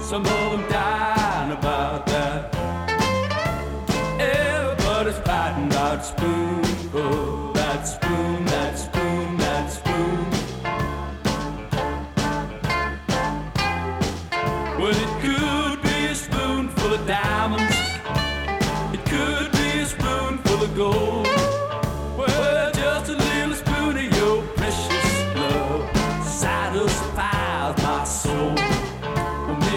Some of them dying about that. Everybody's fighting about spoon. Oh, that spoon, that spoon, that spoon. Well, it could be a spoon full of diamonds. It could be a spoon full of gold. Well, just a little spoon of your precious love satisfies my soul.